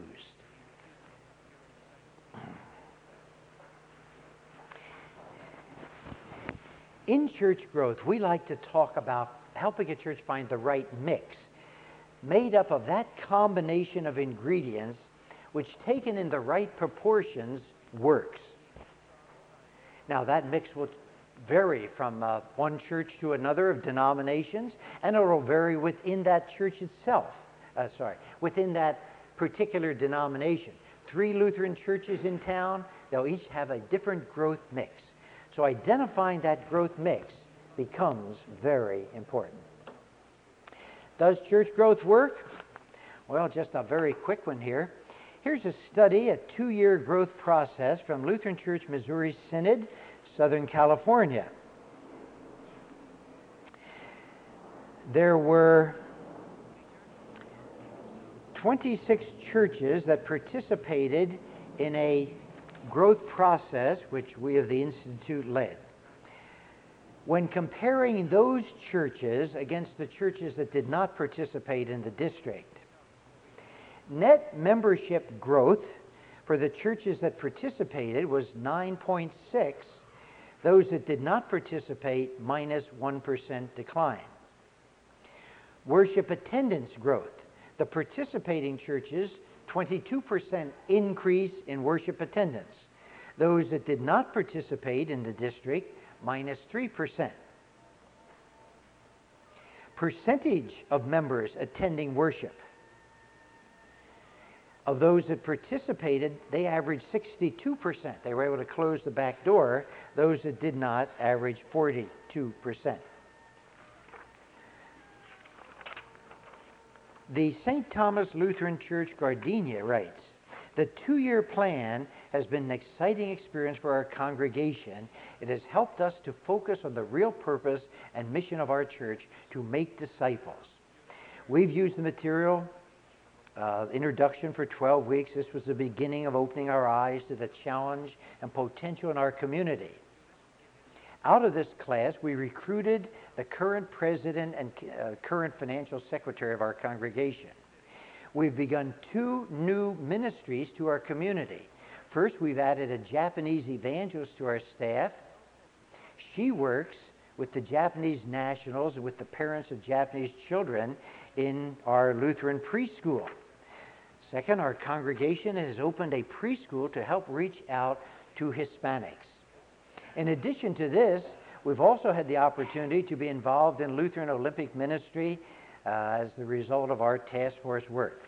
S2: In church growth, we like to talk about helping a church find the right mix, made up of that combination of ingredients which, taken in the right proportions, works. Now, that mix will vary from uh, one church to another of denominations, and it will vary within that church itself. Uh, sorry, within that particular denomination. Three Lutheran churches in town, they'll each have a different growth mix. So identifying that growth mix becomes very important. Does church growth work? Well, just a very quick one here. Here's a study, a two-year growth process from Lutheran Church Missouri Synod, Southern California. There were twenty-six churches that participated in a growth process which we of the Institute led. When comparing those churches against the churches that did not participate in the district, net membership growth for the churches that participated was nine point six. Those that did not participate, minus one percent decline. Worship attendance growth. The participating churches, twenty-two percent increase in worship attendance. Those that did not participate in the district, minus three percent. Percentage of members attending worship. Of those that participated, they averaged sixty-two percent. They were able to close the back door. Those that did not averaged forty-two percent. The Saint Thomas Lutheran Church Gardenia writes, "The two-year plan has been an exciting experience for our congregation. It has helped us to focus on the real purpose and mission of our church to make disciples. We've used the material Uh, introduction for twelve weeks. This was the beginning of opening our eyes to the challenge and potential in our community. Out of this class, we recruited the current president and uh, current financial secretary of our congregation. We've begun two new ministries to our community. First, we've added a Japanese evangelist to our staff. She works with the Japanese nationals and with the parents of Japanese children in our Lutheran preschool. Second, our congregation has opened a preschool to help reach out to Hispanics. In addition to this, we've also had the opportunity to be involved in Lutheran Olympic ministry uh, as the result of our task force work.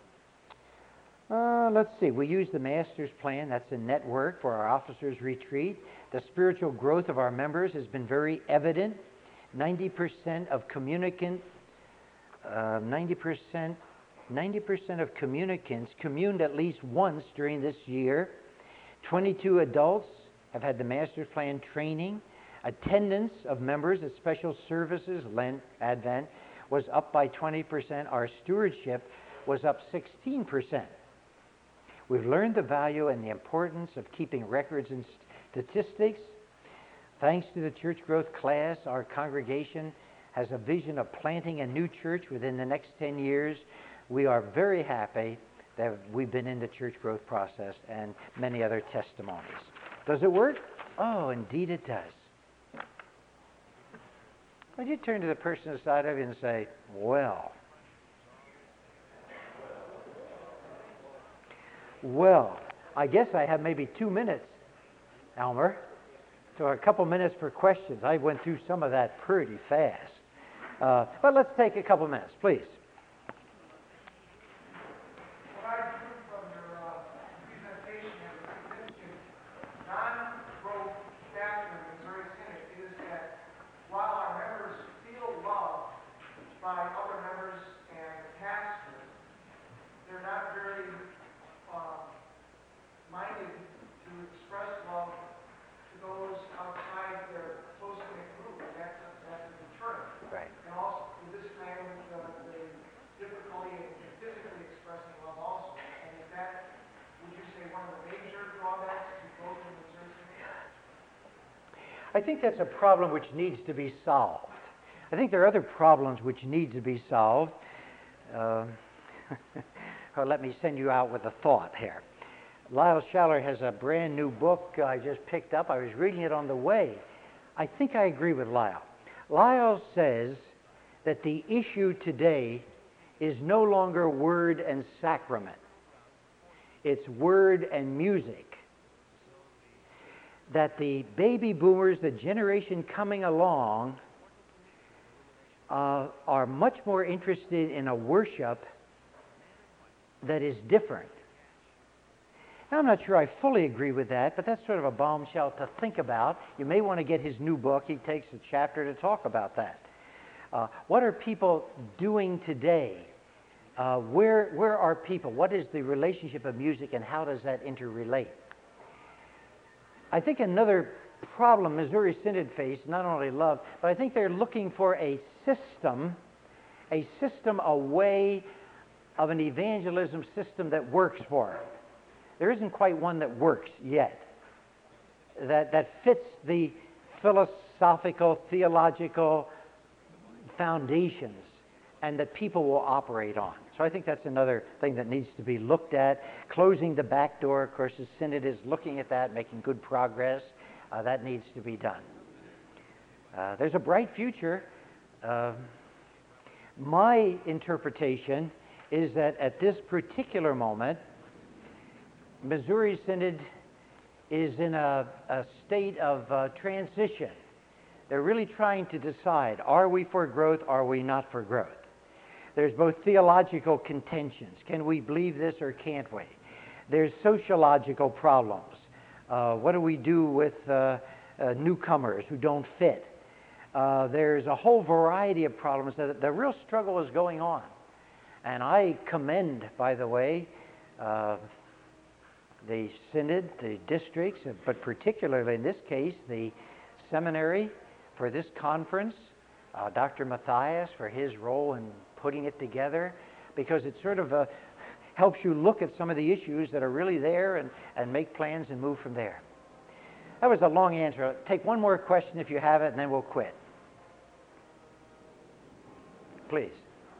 S2: Uh, let's see, we use the Master's Plan, that's a network for our officers' retreat. The spiritual growth of our members has been very evident. ninety percent of communicants, uh, ninety percent ninety percent of communicants communed at least once during this year. twenty-two adults have had the Master's Plan training. Attendance of members at special services, Lent, Advent, was up by twenty percent. Our stewardship was up sixteen percent. We've learned the value and the importance of keeping records and statistics. Thanks to the church growth class, our congregation has a vision of planting a new church within the next ten years. We are very happy that we've been in the church growth process and many other testimonies. Does it work? Oh, indeed it does. Would you turn to the person beside of you and say, well, well, I guess I have maybe two minutes, Elmer. So a couple minutes for questions. I went through some of that pretty fast. Uh, but let's take a couple minutes, please.
S3: And also, with this plan,
S2: I think that's a problem which needs to be solved. I think there are other problems which need to be solved. Uh, or let me send you out with a thought here. Lyle Schaller has a brand new book I just picked up. I was reading it on the way. I think I agree with Lyle. Lyle says that the issue today is no longer word and sacrament. It's word and music. That the baby boomers, the generation coming along, uh, are much more interested in a worship that is different. Now, I'm not sure I fully agree with that, but that's sort of a bombshell to think about. You may want to get his new book. He takes a chapter to talk about that. Uh, what are people doing today? Uh, where, where are people? What is the relationship of music, and how does that interrelate? I think another problem Missouri Synod faced, not only love, but I think they're looking for a system, a system, a way of an evangelism system that works for them. There isn't quite one that works yet, that, that fits the philosophical, theological foundations and that people will operate on. So I think that's another thing that needs to be looked at. Closing the back door, of course, the Synod is looking at that, making good progress. Uh, that needs to be done. Uh, there's a bright future. Uh, my interpretation is that at this particular moment, Missouri Synod is in a, a state of uh, transition. They're really trying to decide, are we for growth, are we not for growth? There's both theological contentions. Can we believe this or can't we? There's sociological problems. Uh, what do we do with uh, uh, newcomers who don't fit? Uh, there's a whole variety of problems. That the real struggle is going on. And I commend, by the way, uh, the Synod, the districts, but particularly in this case, the seminary for this conference, uh, Doctor Matthias for his role in putting it together, because it sort of uh, helps you look at some of the issues that are really there and, and make plans and move from there. That was a long answer. I'll take one more question if you have it, and then we'll quit. Please.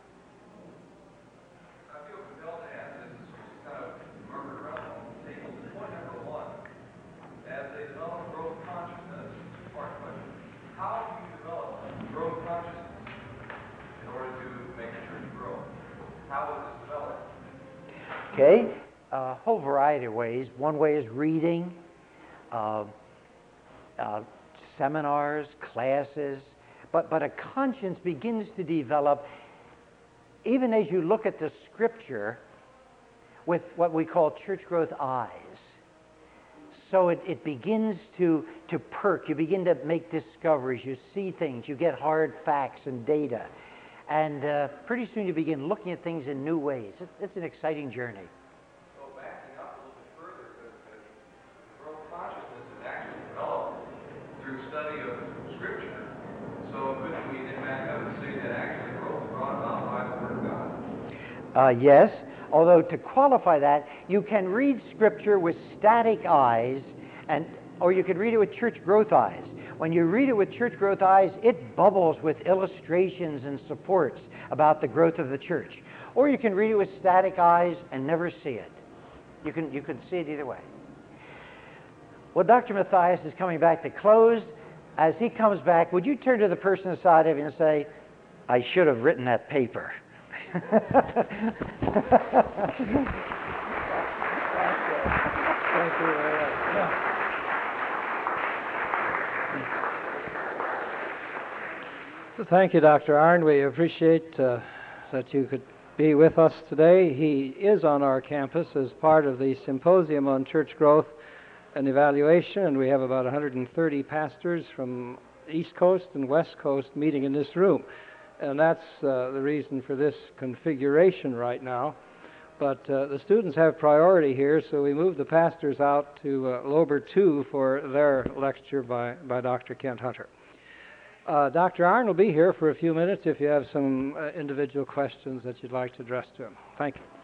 S2: Okay, a whole variety of ways. One way is reading, uh, uh, seminars, classes, but, but a conscience begins to develop even as you look at the Scripture with what we call church growth eyes. So it, it begins to, to perk. You begin to make discoveries. You see things. You get hard facts and data. And uh, pretty soon you begin looking at things in new ways. It's, it's an exciting journey.
S3: So backing up a little bit further, because growth consciousness is actually developed through study of Scripture. So couldn't we then back up and say that actually growth is brought about by the Word of God?
S2: Uh, yes, although to qualify that, you can read Scripture with static eyes, and or you can read it with church growth eyes. When you read it with church growth eyes, it bubbles with illustrations and supports about the growth of the church. Or you can read it with static eyes and never see it. You can, you can see it either way. Well, Doctor Matthias is coming back to close. As he comes back, would you turn to the person beside him and say, I should have written that paper. Thank you. Thank you very much. Yeah.
S1: Thank you, Doctor Arnn. We appreciate uh, that you could be with us today. He is on our campus as part of the Symposium on Church Growth and Evaluation, and we have about one hundred thirty pastors from East Coast and West Coast meeting in this room. And that's uh, the reason for this configuration right now. But uh, the students have priority here, so we moved the pastors out to uh, Lober two for their lecture by, by Doctor Kent Hunter. Uh, Doctor Arnn will be here for a few minutes if you have some uh, individual questions that you'd like to address to him. Thank you.